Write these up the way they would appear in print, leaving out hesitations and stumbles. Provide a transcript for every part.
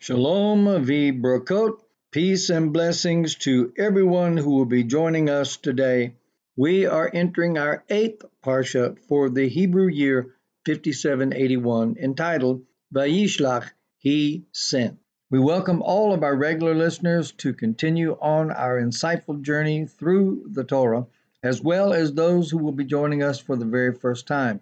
Shalom v'brakot, peace and blessings to everyone who will be joining us today. We are entering our eighth parsha for the Hebrew year 5781, entitled Vayishlach, He Sent. We welcome all of our regular listeners to continue on our insightful journey through the Torah, as well as those who will be joining us for the very first time.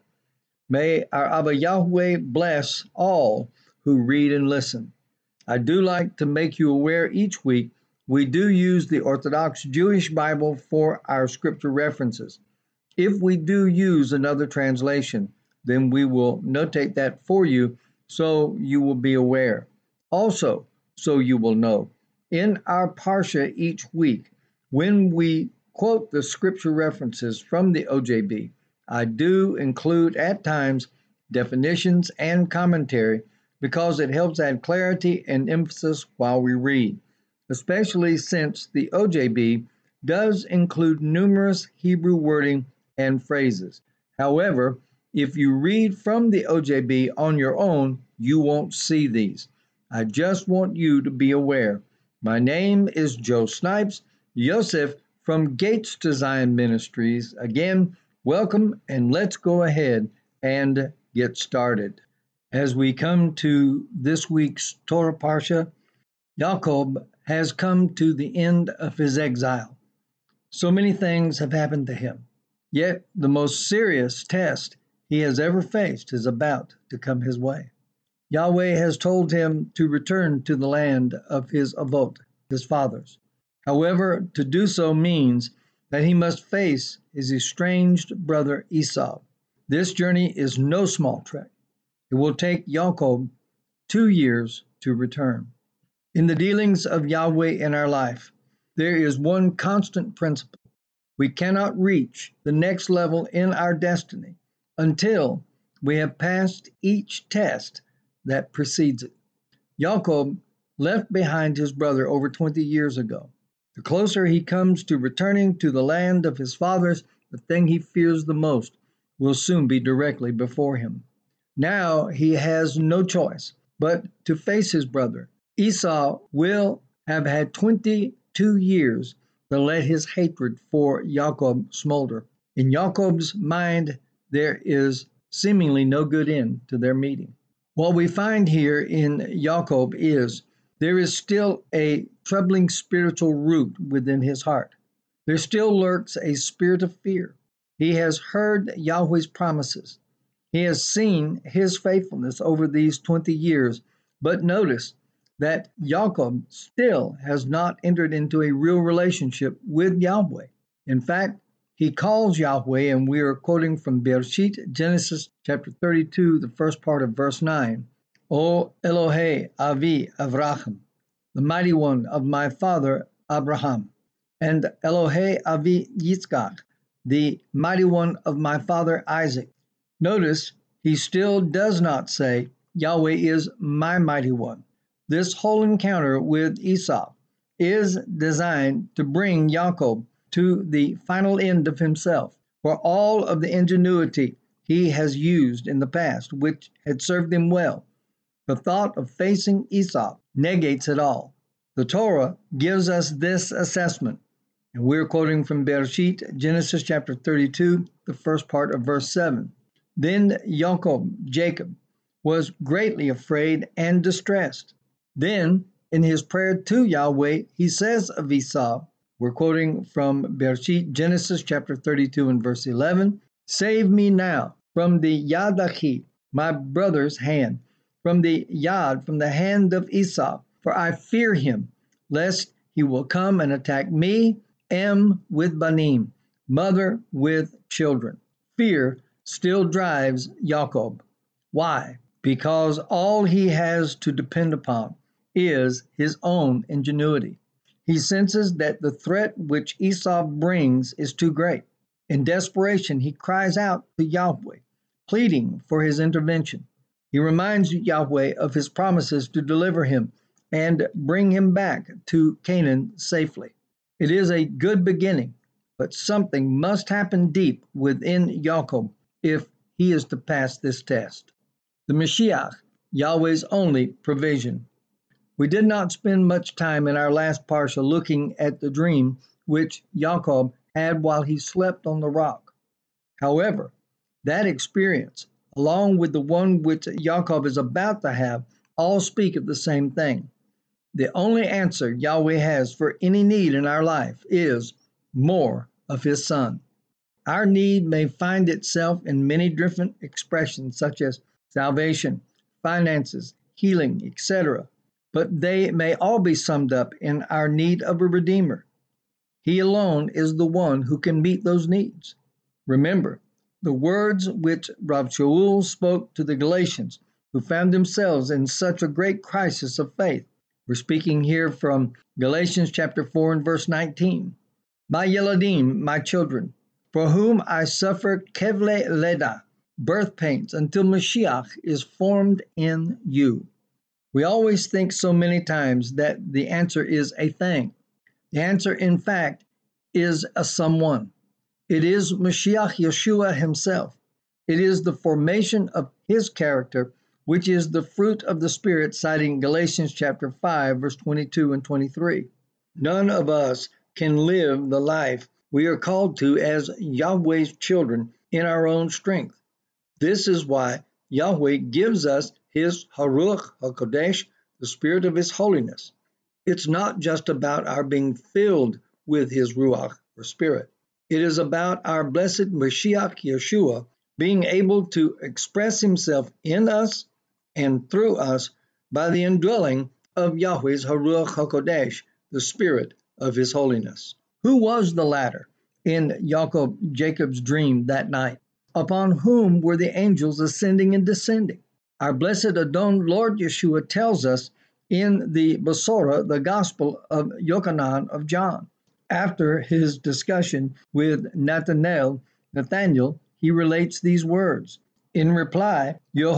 May our Abba Yahweh bless all who read and listen. I do like to make you aware each week we do use the Orthodox Jewish Bible for our scripture references. If we do use another translation, then we will notate that for you so you will be aware. Also, so you will know, in our Parsha each week, when we quote the scripture references from the OJB, I do include at times definitions and commentary because it helps add clarity and emphasis while we read, especially since the OJB does include numerous Hebrew wording and phrases. However, if you read from the OJB on your own, you won't see these. I just want you to be aware. My name is Joe Snipes, Yosef from Gates to Zion Ministries. Again, welcome, and let's go ahead and get started. As we come to this week's Torah Parsha, Jacob has come to the end of his exile. So many things have happened to him, yet the most serious test he has ever faced is about to come his way. Yahweh has told him to return to the land of his Avot, his fathers. However, to do so means that he must face his estranged brother Esau. This journey is no small trek. It will take Jacob 2 years to return. In the dealings of Yahweh in our life, there is one constant principle. We cannot reach the next level in our destiny until we have passed each test that precedes it. Jacob left behind his brother over 20 years ago. The closer he comes to returning to the land of his fathers, the thing he fears the most will soon be directly before him. Now he has no choice but to face his brother. Esau will have had 22 years to let his hatred for Jacob smolder. In Jacob's mind, there is seemingly no good end to their meeting. What we find here in Jacob is there is still a troubling spiritual root within his heart. There still lurks a spirit of fear. He has heard Yahweh's promises. He has seen his faithfulness over these 20 years, but notice that Jacob still has not entered into a real relationship with Yahweh. In fact, he calls Yahweh, and we are quoting from Bereshit, Genesis chapter 32, the first part of verse 9. O Elohe Avi Avraham, the mighty one of my father Abraham, and Elohe Avi Yitzchak, the mighty one of my father Isaac. Notice, he still does not say, Yahweh is my mighty one. This whole encounter with Esau is designed to bring Jacob to the final end of himself, for all of the ingenuity he has used in the past, which had served him well. The thought of facing Esau negates it all. The Torah gives us this assessment, and we're quoting from Bereshit, Genesis chapter 32, the first part of verse 7. Then Jacob, was greatly afraid and distressed. Then, in his prayer to Yahweh, he says of Esau, we're quoting from Bereshit, Genesis chapter 32 and verse 11, Save me now from the Yad Achi, my brother's hand, from the hand of Esau, for I fear him, lest he will come and attack me, with Banim, mother with children. Fear still drives Jacob. Why? Because all he has to depend upon is his own ingenuity. He senses that the threat which Esau brings is too great. In desperation, he cries out to Yahweh, pleading for his intervention. He reminds Yahweh of his promises to deliver him and bring him back to Canaan safely. It is a good beginning, but something must happen deep within Jacob if he is to pass this test. The Mashiach, Yahweh's only provision. We did not spend much time in our last parsha looking at the dream which Jacob had while he slept on the rock. However, that experience, along with the one which Jacob is about to have, all speak of the same thing. The only answer Yahweh has for any need in our life is more of His Son. Our need may find itself in many different expressions, such as salvation, finances, healing, etc., but they may all be summed up in our need of a Redeemer. He alone is the one who can meet those needs. Remember, the words which Rav Shaul spoke to the Galatians, who found themselves in such a great crisis of faith. We're speaking here from Galatians chapter 4 and verse 19. My Yeladim, my children, for whom I suffer kevle leda, birth pains, until Mashiach is formed in you. We always think so many times that the answer is a thing. The answer, in fact, is a someone. It is Mashiach Yeshua himself. It is the formation of his character, which is the fruit of the Spirit, citing Galatians chapter 5, verse 22 and 23. None of us can live the life we are called to as Yahweh's children in our own strength. This is why Yahweh gives us his Haruach HaKodesh, the Spirit of his holiness. It's not just about our being filled with his Ruach, or Spirit. It is about our blessed Mashiach Yeshua being able to express himself in us and through us by the indwelling of Yahweh's Haruach HaKodesh, the Spirit of his holiness. Who was the latter in Jacob's dream that night? Upon whom were the angels ascending and descending? Our blessed Adon Lord Yeshua tells us in the Besorah, the Gospel of Yochanan of John. After his discussion with Nathanael, he relates these words. In reply,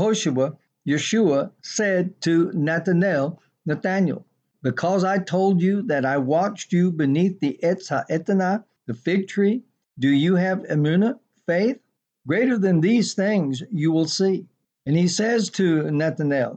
Yeshua said to Nathanael, because I told you that I watched you beneath the Etz HaEtanah, the fig tree, do you have emunah, faith? Greater than these things you will see. And he says to Nathanael,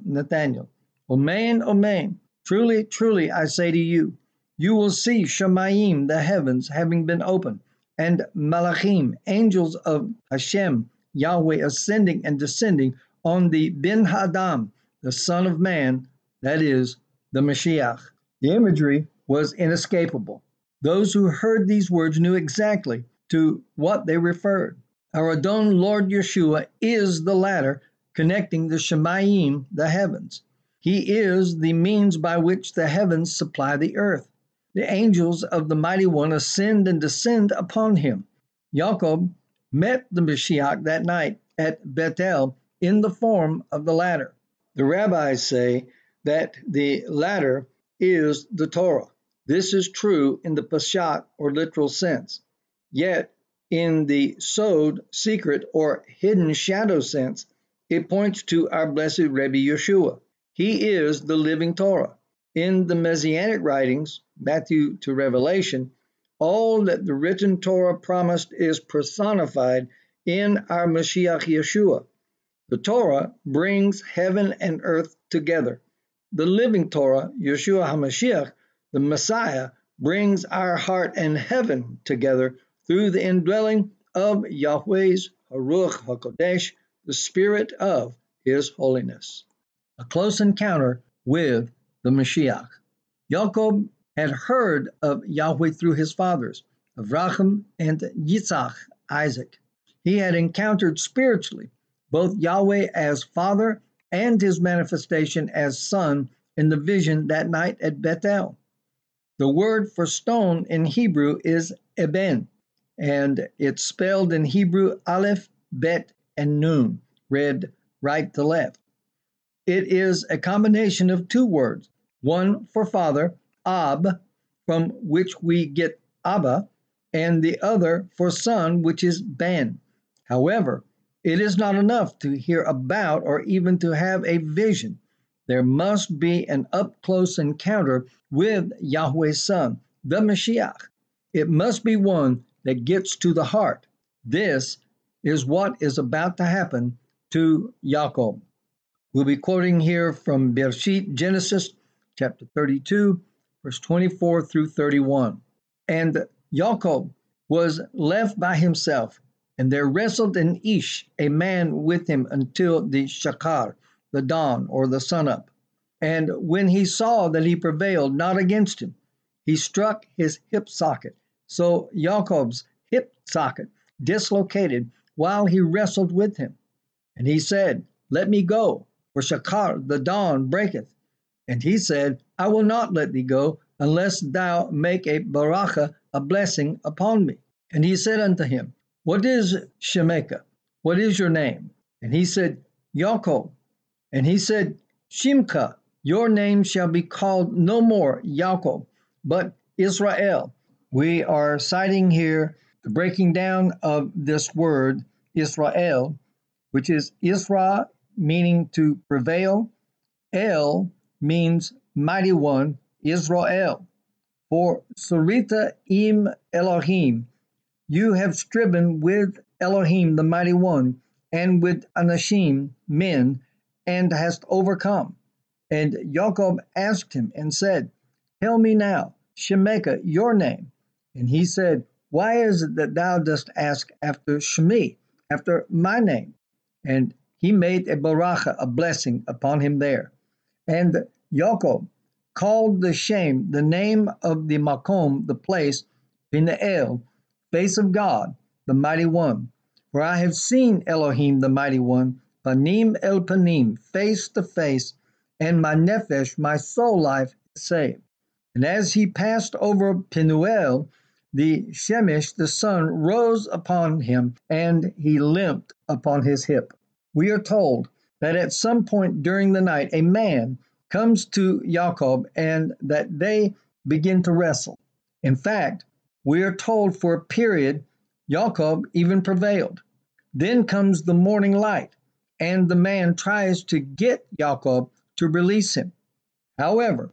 Omein, truly, truly, I say to you, you will see Shamayim, the heavens, having been opened, and Malachim, angels of Hashem, Yahweh, ascending and descending on the Ben Hadam, the Son of Man, that is, the Mashiach. The imagery was inescapable. Those who heard these words knew exactly to what they referred. Our Adon Lord Yeshua is the ladder connecting the Shamayim, the heavens. He is the means by which the heavens supply the earth. The angels of the Mighty One ascend and descend upon him. Jacob met the Mashiach that night at Bethel in the form of the ladder. The rabbis say that the ladder is the Torah. This is true in the Pashat, or literal sense. Yet, in the Sod, secret, or hidden shadow sense, it points to our blessed Rebbe Yeshua. He is the living Torah. In the Messianic writings, Matthew to Revelation, all that the written Torah promised is personified in our Mashiach Yeshua. The Torah brings heaven and earth together. The living Torah, Yeshua HaMashiach, the Messiah, brings our heart and heaven together through the indwelling of Yahweh's Haruach HaKodesh, the Spirit of his holiness. A close encounter with the Mashiach. Jacob had heard of Yahweh through his fathers, Avraham and Yitzhak, Isaac. He had encountered spiritually both Yahweh as Father and his manifestation as Son in the vision that night at Bethel. The word for stone in Hebrew is Eben, and it's spelled in Hebrew Aleph, Bet, and Nun, read right to left. It is a combination of two words, one for father, Ab, from which we get Abba, and the other for son, which is Ben. However, it is not enough to hear about or even to have a vision. There must be an up-close encounter with Yahweh's Son, the Mashiach. It must be one that gets to the heart. This is what is about to happen to Jacob. We'll be quoting here from Bereshit, Genesis chapter 32, verse 24 through 31. And Jacob was left by himself, and there wrestled in Ish a man with him until the shakar, the dawn or the sun up. And when he saw that he prevailed not against him, he struck his hip socket. So Jacob's hip socket dislocated while he wrestled with him. And he said, Let me go, for shakar, the dawn, breaketh. And he said, I will not let thee go, unless thou make a baraka, a blessing, upon me. And he said unto him, What is Shemeka? What is your name? And he said, Jacob. And he said, Shimka, your name shall be called no more Jacob, but Israel. We are citing here the breaking down of this word Israel, which is Isra, meaning to prevail. El means mighty one, Israel. For Sarita im Elohim, you have striven with Elohim, the mighty one, and with Anashim, men, and hast overcome. And Jacob asked him and said, Tell me now, Shemeka, your name. And he said, Why is it that thou dost ask after Shemi, after my name? And he made a baraka, a blessing, upon him there. And Jacob called the name of the Makom, the place, Peniel, face of God, the mighty one. For I have seen Elohim, the mighty one, panim el panim, face to face, and my nephesh, my soul life, is saved. And as he passed over Penuel, the Shemesh, the sun, rose upon him, and he limped upon his hip. We are told that at some point during the night, a man comes to Jacob and that they begin to wrestle. In fact, we are told for a period, Jacob even prevailed. Then comes the morning light, and the man tries to get Jacob to release him. However,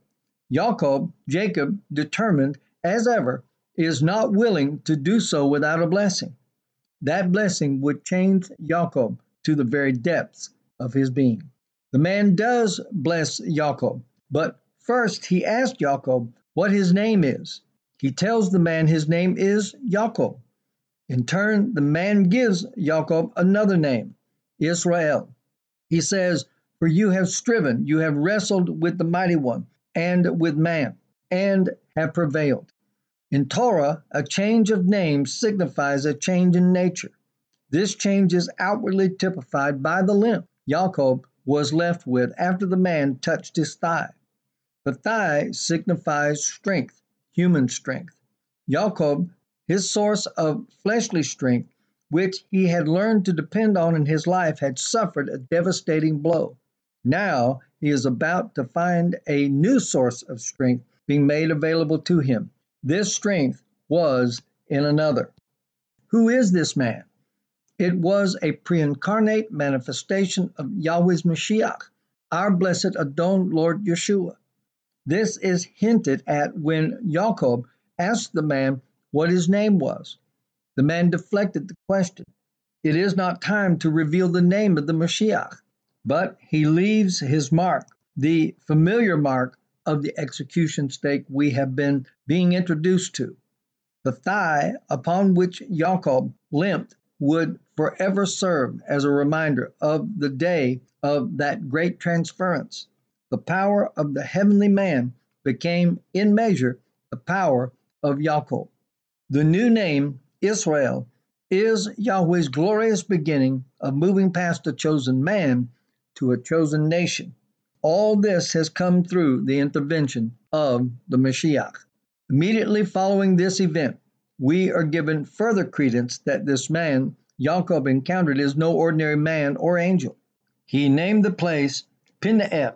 Jacob, determined as ever, is not willing to do so without a blessing. That blessing would change Jacob to the very depths of his being. The man does bless Jacob, but first he asks Jacob what his name is. He tells the man his name is Jacob. In turn, the man gives Jacob another name, Israel. He says, For you have striven, you have wrestled with the mighty one, and with man, and have prevailed. In Torah, a change of name signifies a change in nature. This change is outwardly typified by the limp Jacob was left with after the man touched his thigh. The thigh signifies strength, human strength. Jacob, his source of fleshly strength, which he had learned to depend on in his life, had suffered a devastating blow. Now he is about to find a new source of strength being made available to him. This strength was in another. Who is this man? It was a pre-incarnate manifestation of Yahweh's Mashiach, our blessed Adon Lord Yeshua. This is hinted at when Jacob asked the man what his name was. The man deflected the question. It is not time to reveal the name of the Mashiach, but he leaves his mark, the familiar mark of the execution stake we have been being introduced to. The thigh upon which Jacob limped would forever serve as a reminder of the day of that great transference. The power of the heavenly man became, in measure, the power of Jacob. The new name, Israel, is Yahweh's glorious beginning of moving past a chosen man to a chosen nation. All this has come through the intervention of the Mashiach. Immediately following this event, we are given further credence that this man Jacob encountered is no ordinary man or angel. He named the place Peniel.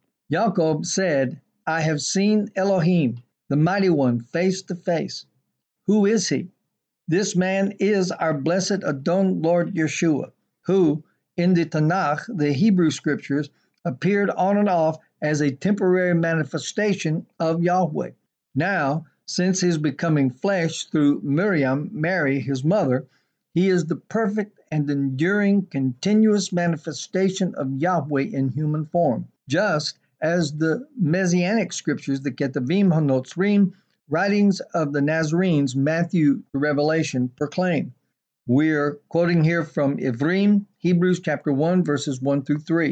Jacob said, I have seen Elohim, the mighty one, face to face. Who is he? This man is our blessed Adon Lord Yeshua, who, in the Tanakh, the Hebrew scriptures, appeared on and off as a temporary manifestation of Yahweh. Now, since his becoming flesh through Miriam, Mary, his mother, he is the perfect and enduring continuous manifestation of Yahweh in human form, just as the Messianic scriptures, the Ketuvim HaNotzrim, writings of the Nazarenes, Matthew to Revelation, proclaim. We're quoting here from Ivrim, Hebrews chapter 1, verses 1 through 3.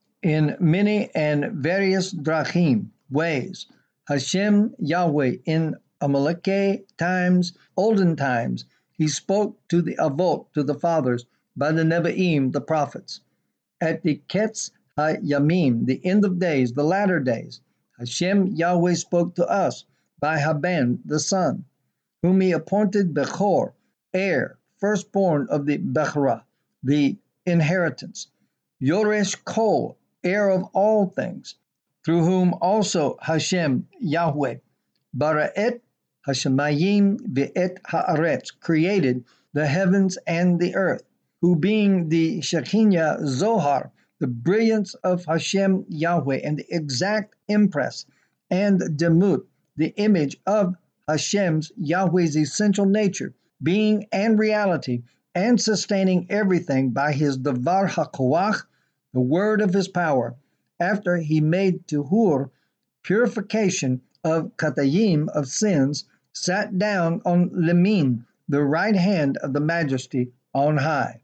In many and various drachim, ways, Hashem Yahweh in Amalekite times, olden times, he spoke to the Avot, to the fathers, by the Nevi'im, the prophets. At the Ketz HaYamim, the end of days, the latter days, Hashem Yahweh spoke to us by Haban, the son, whom he appointed Bechor, heir, firstborn of the Bechorah, the inheritance, Yoresh Kol, heir of all things, through whom also Hashem Yahweh, Bara'et Hashemayim Ve'et Haaretz, created the heavens and the earth, who being the Shekinah Zohar, the brilliance of Hashem Yahweh, and the exact impress, and Demut, the image of Hashem's Yahweh's essential nature, being and reality, and sustaining everything by his Davar HaKoach, the word of his power, after he made Tuhur, purification of Katayim, of sins, sat down on Lemin, the right hand of the majesty on high.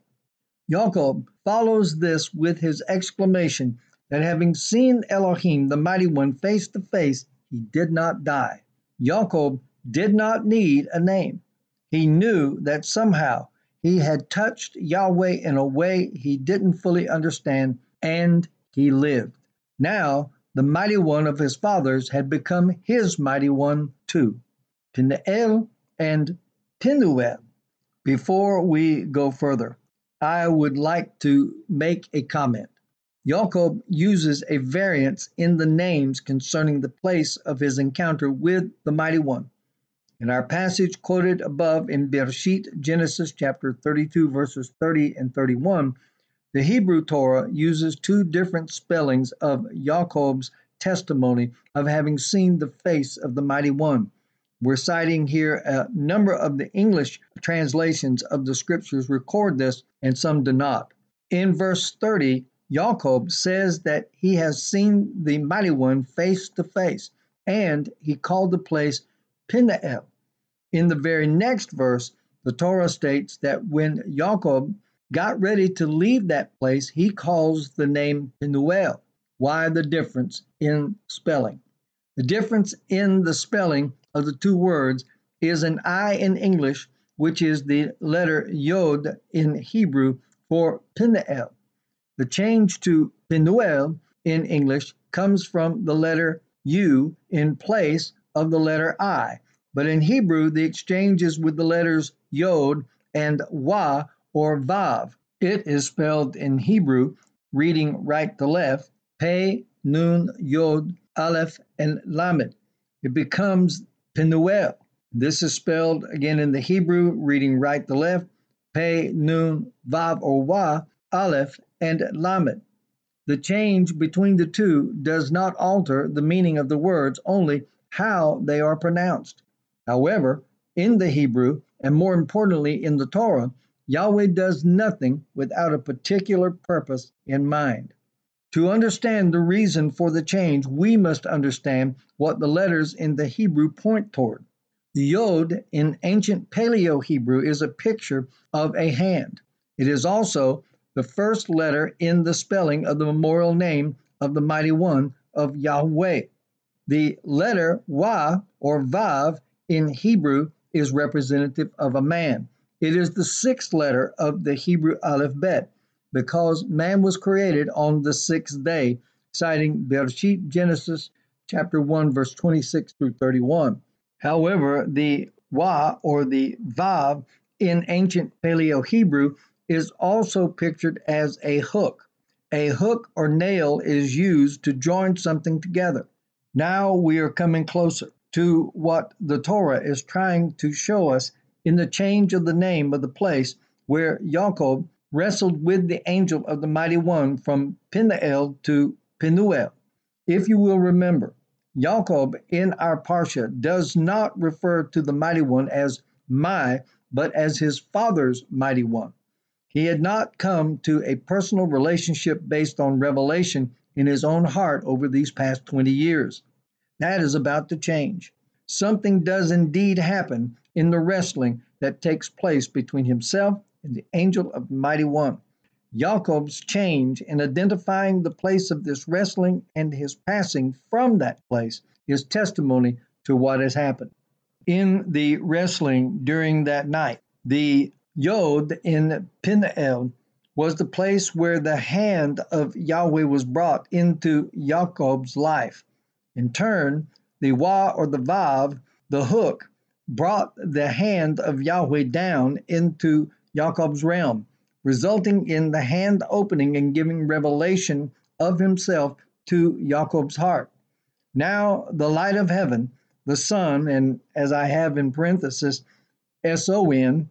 Jacob follows this with his exclamation that having seen Elohim, the Mighty One, face to face, he did not die. Jacob did not need a name. He knew that somehow he had touched Yahweh in a way he didn't fully understand, and he lived. Now, the Mighty One of his fathers had become his Mighty One too. Peniel and Penuel. Before we go further, I would like to make a comment. Jacob uses a variance in the names concerning the place of his encounter with the Mighty One. In our passage quoted above in Bereshit, Genesis chapter 32, verses 30 and 31, the Hebrew Torah uses two different spellings of Jacob's testimony of having seen the face of the Mighty One. We're citing here a number of the English translations of the scriptures record this, and some do not. In verse 30, Jacob says that he has seen the Mighty One face to face, and he called the place Peniel. In the very next verse, the Torah states that when Jacob got ready to leave that place, he calls the name Penuel. Why the difference in spelling? The difference in the spelling of the two words is an I in English, which is the letter Yod in Hebrew for Peniel. The change to Penuel in English comes from the letter U in place of the letter I. But in Hebrew, the exchange is with the letters Yod and Wa or Vav. It is spelled in Hebrew, reading right to left, Pe, Nun, Yod, Aleph, and Lamed. It becomes Penuel. This is spelled again in the Hebrew, reading right to left, Pe, Nun, Vav or Wa, Aleph, and Lamed. The change between the two does not alter the meaning of the words, only how they are pronounced. However, in the Hebrew, and more importantly in the Torah, Yahweh does nothing without a particular purpose in mind. To understand the reason for the change, we must understand what the letters in the Hebrew point toward. The Yod in ancient Paleo-Hebrew is a picture of a hand. It is also the first letter in the spelling of the memorial name of the Mighty One of Yahweh. The letter Wa or Vav in Hebrew is representative of a man. It is the sixth letter of the Hebrew Aleph Bet, because man was created on the sixth day, citing Bereshit, Genesis chapter 1, verse 26 through 31. However, the Wa or the Vav in ancient Paleo-Hebrew is also pictured as a hook. A hook or nail is used to join something together. Now we are coming closer to what the Torah is trying to show us in the change of the name of the place where Jacob wrestled with the angel of the Mighty One from Peniel to Penuel. If you will remember, Jacob in our Parsha does not refer to the Mighty One as my, but as his father's Mighty One. He had not come to a personal relationship based on revelation in his own heart over these past 20 years. That is about to change. Something does indeed happen in the wrestling that takes place between himself and the angel of the mighty one. Jacob's change in identifying the place of this wrestling and his passing from that place is testimony to what has happened. In the wrestling during that night, the Yod in Peniel was the place where the hand of Yahweh was brought into Jacob's life. In turn, the Wa or the Vav, the hook, brought the hand of Yahweh down into Jacob's realm, resulting in the hand opening and giving revelation of himself to Jacob's heart. Now the light of heaven, the sun, and as I have in parenthesis, S-O-N,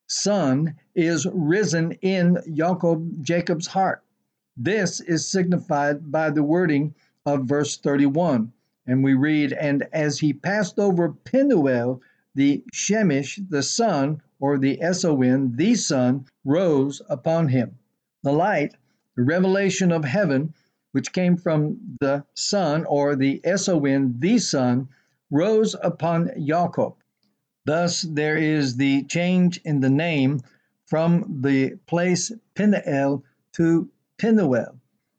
sun, is risen in Jacob's heart. This is signified by the wording of verse 31. And we read, and as he passed over Penuel, the Shemesh, the sun, or the S-O-N, the sun, rose upon him. The light, the revelation of heaven, which came from the sun, or the S-O-N, the sun, rose upon Jacob. Thus, there is the change in the name from the place Peniel to Penuel.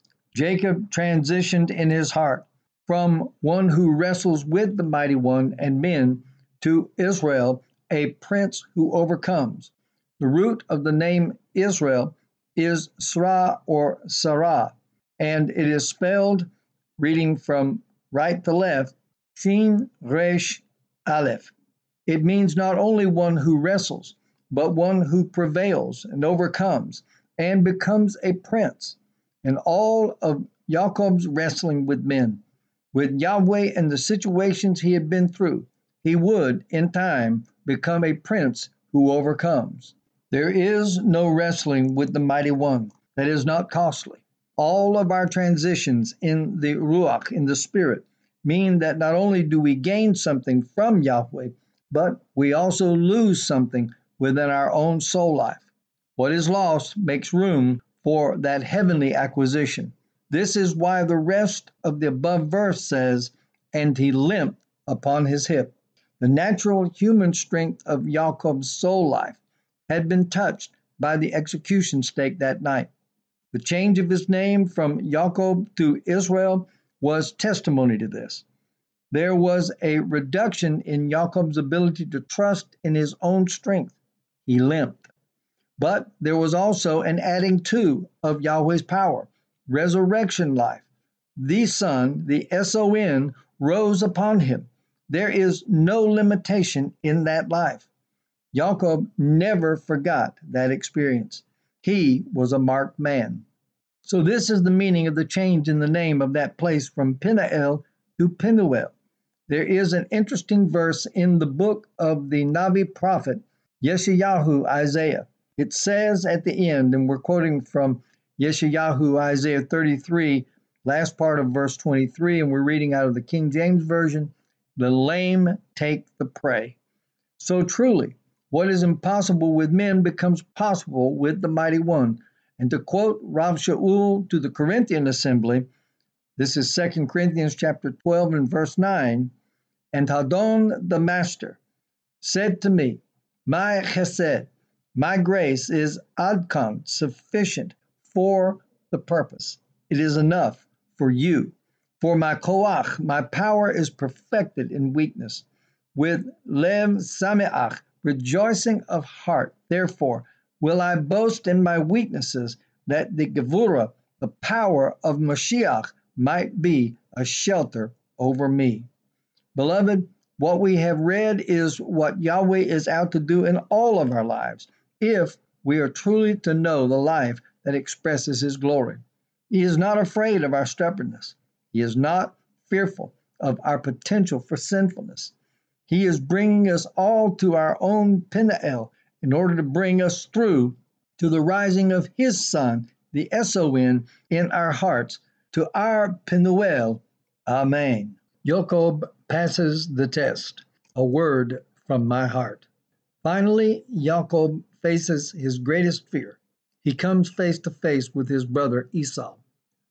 Jacob transitioned in his heart from one who wrestles with the mighty one and men to Israel, a prince who overcomes. The root of the name Israel is Sra or Sarah, and it is spelled, reading from right to left, Shin Resh Aleph. It means not only one who wrestles, but one who prevails and overcomes and becomes a prince. And all of Jacob's wrestling with men, with Yahweh and the situations he had been through, he would, in time, become a prince who overcomes. There is no wrestling with the mighty one that is not costly. All of our transitions in the Ruach, in the Spirit, mean that not only do we gain something from Yahweh, but we also lose something within our own soul life. What is lost makes room for that heavenly acquisition. This is why the rest of the above verse says, and he limped upon his hip. The natural human strength of Jacob's soul life had been touched by the execution stake that night. The change of his name from Jacob to Israel was testimony to this. There was a reduction in Jacob's ability to trust in his own strength. He limped. But there was also an adding to of Yahweh's power, resurrection life. The Son, the S-O-N, rose upon him. There is no limitation in that life. Jacob never forgot that experience. He was a marked man. So this is the meaning of the change in the name of that place from Peniel to Penuel. There is an interesting verse in the book of the Navi prophet Yeshayahu Isaiah. It says at the end, and we're quoting from Yeshayahu Isaiah 33, last part of verse 23, and we're reading out of the King James Version, the lame take the prey. So truly, what is impossible with men becomes possible with the mighty one. And to quote Rav Shaul to the Corinthian assembly, this is 2 Corinthians chapter 12 and verse 9, and Hadon the master said to me, my chesed, my grace is adkan, sufficient for the purpose. It is enough for you. For my koach, my power is perfected in weakness. With lev sameach, rejoicing of heart, therefore, will I boast in my weaknesses, that the gevurah, the power of Mashiach, might be a shelter over me. Beloved, what we have read is what Yahweh is out to do in all of our lives, if we are truly to know the life that expresses his glory. He is not afraid of our stubbornness. He is not fearful of our potential for sinfulness. He is bringing us all to our own Peniel in order to bring us through to the rising of his Son, the S-O-N, in our hearts, to our Penuel. Amen. Jacob passes the test. A word from my heart. Finally, Jacob faces his greatest fear. He comes face to face with his brother Esau.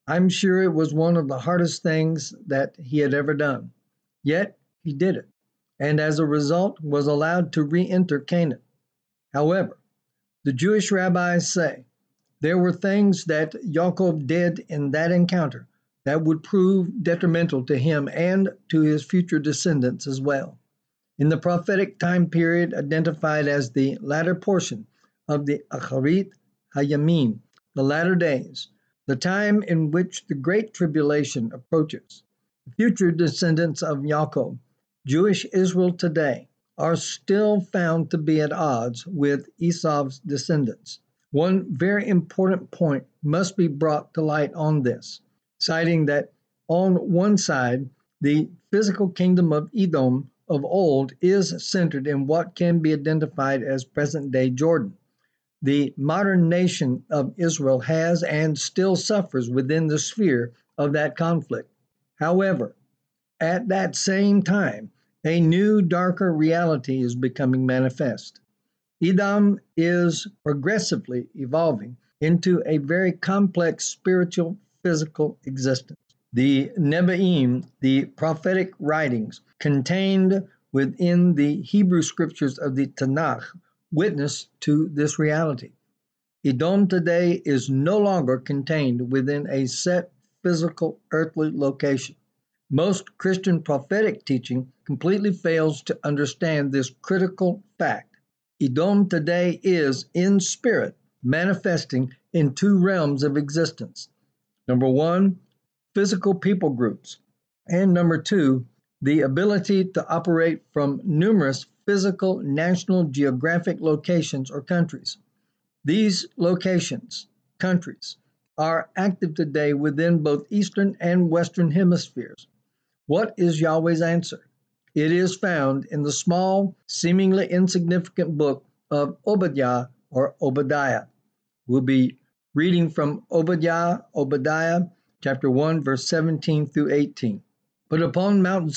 I'm sure it was one of the hardest things that he had ever done. Yet he did it, and as a result was allowed to re-enter Canaan. However, the Jewish rabbis say there were things that Yaakov did in that encounter that would prove detrimental to him and to his future descendants as well. In the prophetic time period identified as the latter portion of the Acharit Hayamim, the latter days, the time in which the Great Tribulation approaches, the future descendants of Yaakov, Jewish Israel today, are still found to be at odds with Esau's descendants. One very important point must be brought to light on this, citing that on one side, the physical kingdom of Edom of old is centered in what can be identified as present day Jordan. The modern nation of Israel has and still suffers within the sphere of that conflict. However, at that same time, a new, darker reality is becoming manifest. Edom is progressively evolving into a very complex spiritual, physical existence. The Nevi'im, the prophetic writings contained within the Hebrew scriptures of the Tanakh, witness to this reality. Edom today is no longer contained within a set physical earthly location. Most Christian prophetic teaching completely fails to understand this critical fact. Edom today is, in spirit, manifesting in two realms of existence. Number one, physical people groups, and number two, the ability to operate from numerous physical national geographic locations or countries. These locations, countries, are active today within both Eastern and Western hemispheres. What is Yahweh's answer? It is found in the small, seemingly insignificant book of Obadiah or Obadiah. We'll be reading from Obadiah chapter 1, verse 17 through 18. But upon Mount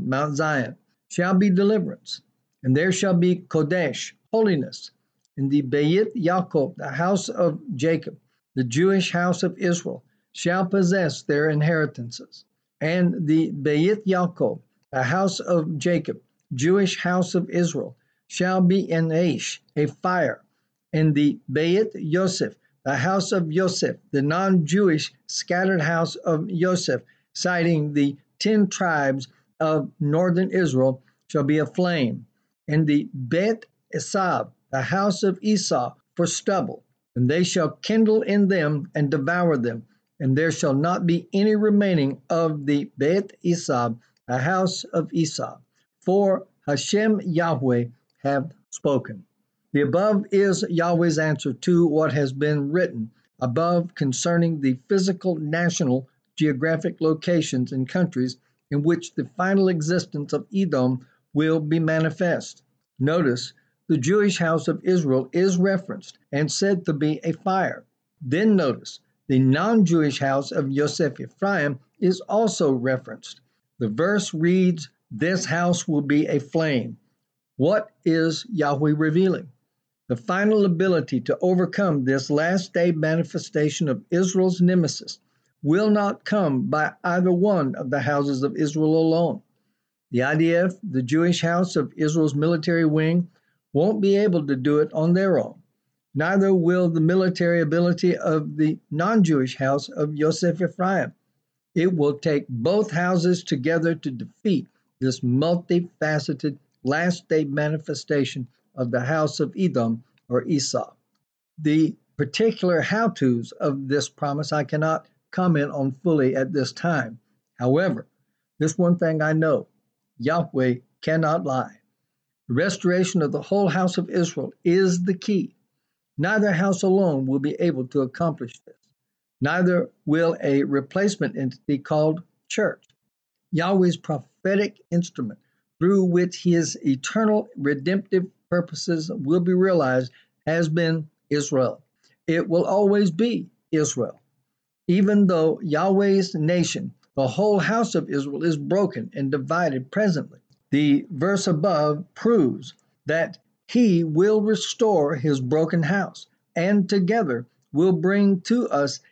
Zion, shall be deliverance, and there shall be Kodesh, holiness, in the Beit Yaakov, the house of Jacob, the Jewish house of Israel, shall possess their inheritances. And the Beit Yaakov, the house of Jacob, Jewish house of Israel, shall be an ash, a fire. And the Beit Yosef, the house of Yosef, the non-Jewish scattered house of Yosef, citing the 10 tribes of northern Israel, shall be a flame. And the Bet Esau, the house of Esau, for stubble. And they shall kindle in them and devour them. And there shall not be any remaining of the Beit Esau, the house of Esau. For Hashem Yahweh have spoken. The above is Yahweh's answer to what has been written above concerning the physical national geographic locations and countries in which the final existence of Edom will be manifest. Notice, the Jewish house of Israel is referenced and said to be a fire. Then notice, the non-Jewish house of Yosef Ephraim is also referenced. The verse reads, "This house will be a flame." What is Yahweh revealing? The final ability to overcome this last day manifestation of Israel's nemesis will not come by either one of the houses of Israel alone. The IDF, the Jewish house of Israel's military wing, won't be able to do it on their own. Neither will the military ability of the non-Jewish house of Yosef Ephraim. It will take both houses together to defeat this multifaceted last day manifestation of the house of Edom or Esau. The particular how-tos of this promise I cannot comment on fully at this time. However, this one thing I know, Yahweh cannot lie. The restoration of the whole house of Israel is the key. Neither house alone will be able to accomplish this. Neither will a replacement entity called church. Yahweh's prophetic instrument through which his eternal redemptive purposes will be realized has been Israel. It will always be Israel. Even though Yahweh's nation, the whole house of Israel, is broken and divided presently, the verse above proves that he will restore his broken house, and together will bring to us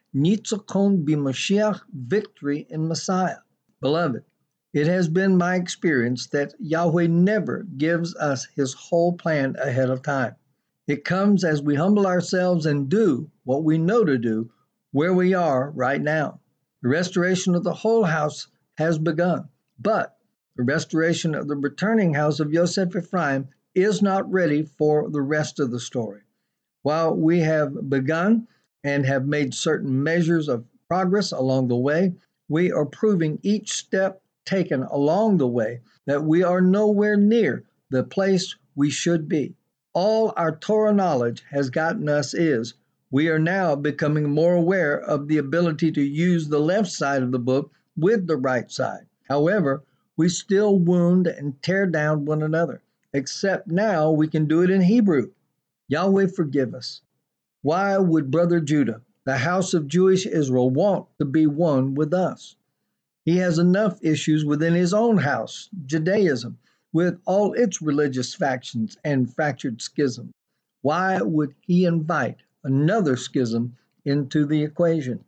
Nitzokon b'Mashiach, victory in Messiah. Beloved, it has been my experience that Yahweh never gives us his whole plan ahead of time. It comes as we humble ourselves and do what we know to do where we are right now. The restoration of the whole house has begun, but the restoration of the returning house of Yosef Ephraim is not ready for the rest of the story. While we have begun and have made certain measures of progress along the way, we are proving each step taken along the way that we are nowhere near the place we should be. All our Torah knowledge has gotten us is we are now becoming more aware of the ability to use the left side of the book with the right side. However, we still wound and tear down one another, except now we can do it in Hebrew. Yahweh forgive us. Why would Brother Judah, the house of Jewish Israel, want to be one with us? He has enough issues within his own house, Judaism, with all its religious factions and fractured schisms. Why would he invite another schism into the equation?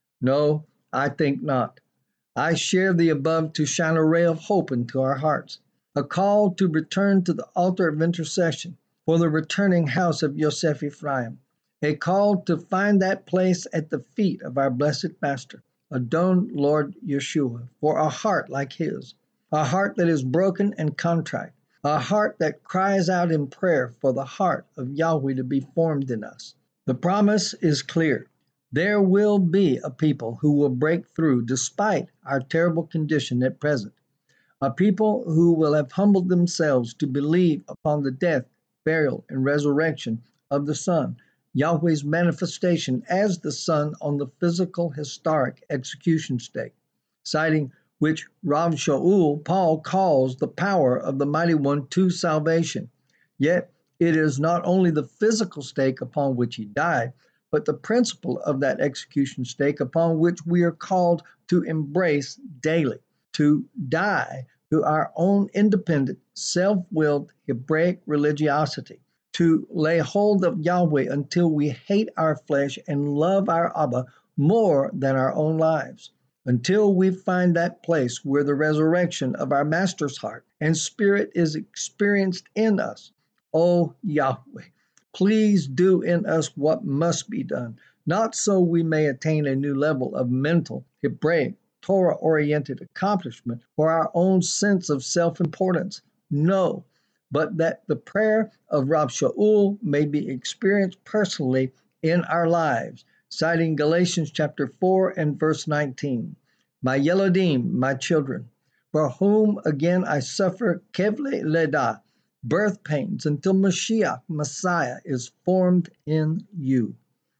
No, I think not. I share the above to shine a ray of hope into our hearts, a call to return to the altar of intercession for the returning house of Yosef Ephraim, a call to find that place at the feet of our blessed Master, Adon Lord Yeshua, for a heart like his, a heart that is broken and contrite, a heart that cries out in prayer for the heart of Yahweh to be formed in us. The promise is clear. There will be a people who will break through despite our terrible condition at present, a people who will have humbled themselves to believe upon the death, burial, and resurrection of the Son, Yahweh's manifestation as the Son on the physical historic execution stake, citing which Rav Shaul Paul calls the power of the Mighty One to salvation. Yet it is not only the physical stake upon which he died, but the principle of that execution stake upon which we are called to embrace daily, to die to our own independent, self-willed Hebraic religiosity, to lay hold of Yahweh until we hate our flesh and love our Abba more than our own lives, until we find that place where the resurrection of our Master's heart and spirit is experienced in us. O Yahweh, please do in us what must be done, not so we may attain a new level of mental, Hebraic, Torah-oriented accomplishment for our own sense of self-importance. No, but that the prayer of Rav Shaul may be experienced personally in our lives, citing Galatians chapter 4 and verse 19. My Yelodim, my children, for whom again I suffer kevle leda, birth pains, until Mashiach, Messiah, is formed in you.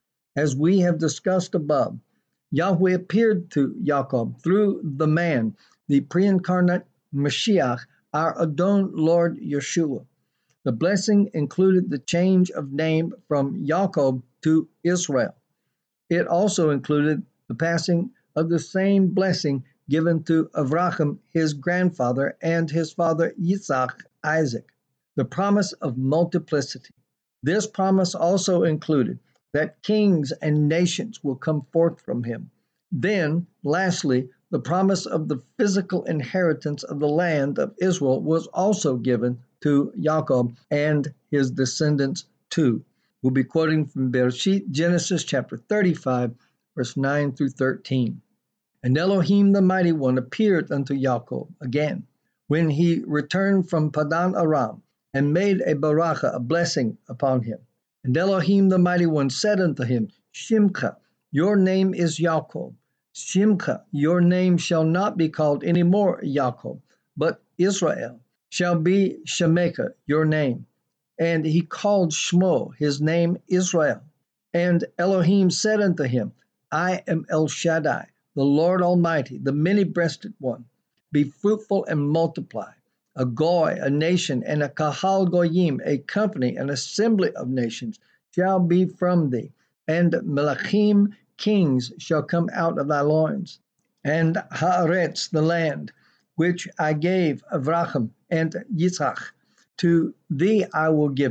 As we have discussed above, Yahweh appeared to Jacob through the man, the pre-incarnate Mashiach, our Adon Lord Yeshua. The blessing included the change of name from Jacob to Israel. It also included the passing of the same blessing given to Avraham, his grandfather, and his father Yitzhak, Isaac, the promise of multiplicity. This promise also included that kings and nations will come forth from him. Then, lastly, the promise of the physical inheritance of the land of Israel was also given to Jacob and his descendants too. We'll be quoting from Bereshit, Genesis chapter 35, verse 9 through 13. And Elohim the Mighty One appeared unto Jacob again, when he returned from Padan Aram, and made a baracha, a blessing upon him. And Elohim the Mighty One said unto him, Shimcha, your name is Jacob. Shimcha, your name shall not be called any more Jacob, but Israel shall be Shemeka, your name. And he called Shmo, his name Israel. And Elohim said unto him, I am El Shaddai, the Lord Almighty, the many-breasted one. Be fruitful and multiply. A goy, a nation, and a kahal goyim, a company, an assembly of nations, shall be from thee. And melachim, kings, shall come out of thy loins. And haaretz, the land, which I gave Avraham and Yitzhak, to thee I will give it,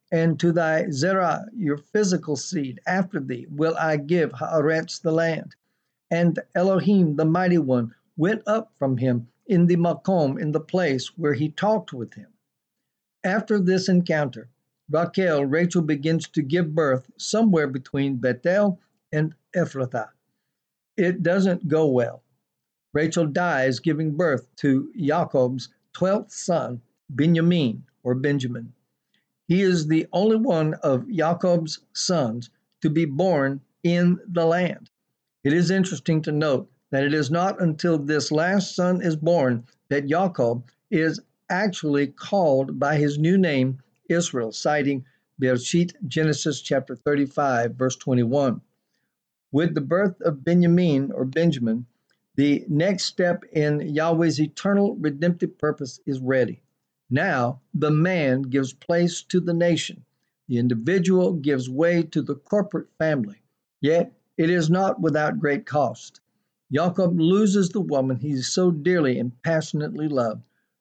and to thy Zerah, your physical seed, after thee, will I give Haaretz the land. And Elohim, the mighty one, went up from him in the Makom, in the place where he talked with him. After this encounter, Rachel begins to give birth somewhere between Bethel and Ephrathah. It doesn't go well. Rachel dies giving birth to Jacob's 12th son, Benjamin or Benjamin. He is the only one of Jacob's sons to be born in the land. It is interesting to note that it is not until this last son is born that Jacob is actually called by his new name, Israel, citing Bereshit, Genesis chapter 35, verse 21. With the birth of Benjamin or Benjamin, the next step in Yahweh's eternal redemptive purpose is ready. Now, the man gives place to the nation. The individual gives way to the corporate family. Yet, it is not without great cost. Jacob loses the woman he so dearly and passionately loved.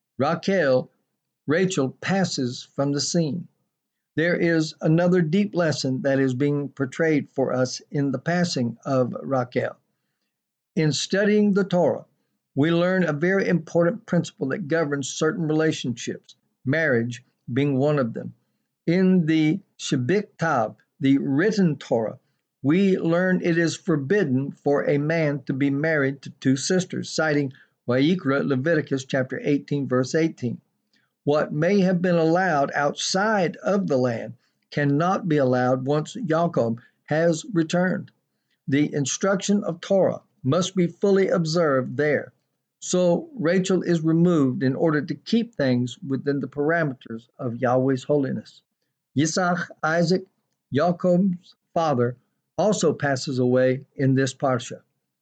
Rachel passes from the scene. There is another deep lesson that is being portrayed for us in the passing of Rachel. In studying the Torah, we learn a very important principle that governs certain relationships, marriage being one of them. In the Shebiktav, the written Torah, we learn it is forbidden for a man to be married to two sisters, citing Vayikra, Leviticus chapter 18, verse 18. What may have been allowed outside of the land cannot be allowed once Jacob has returned. The instruction of Torah must be fully observed there. So Rachel is removed in order to keep things within the parameters of Yahweh's holiness. Yitzhak, Isaac, Jacob's father, also passes away in this parsha.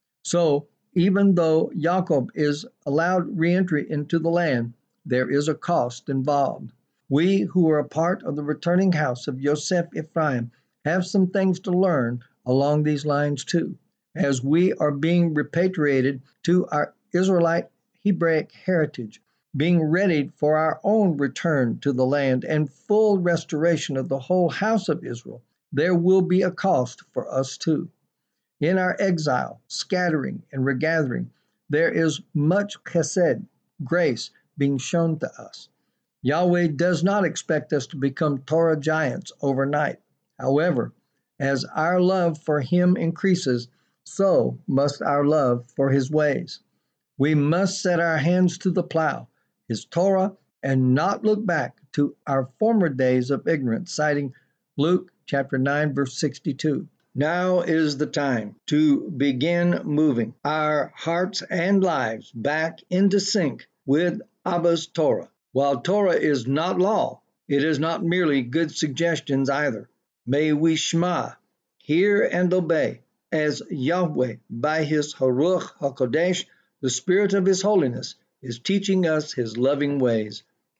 So even though Jacob is allowed re-entry into the land, there is a cost involved. We who are a part of the returning house of Yosef Ephraim have some things to learn along these lines too, as we are being repatriated to our Israelite Hebraic heritage, being readied for our own return to the land and full restoration of the whole house of Israel. There will be a cost for us too. In our exile, scattering, and regathering, there is much chesed, grace, being shown to us. Yahweh does not expect us to become Torah giants overnight. However, as our love for Him increases, so must our love for His ways. We must set our hands to the plow, His Torah, and not look back to our former days of ignorance, citing Luke chapter 9, verse 62. Now is the time to begin moving our hearts and lives back into sync with Abba's Torah. While Torah is not law, it is not merely good suggestions either. May we shema, hear and obey, as Yahweh, by His Haruach HaKodesh, the Spirit of His holiness, is teaching us His loving ways.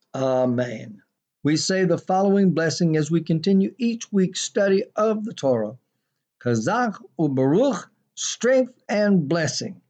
Amen. We say the following blessing as we continue each week's study of the Torah. Chazak u'baruch, strength and blessing.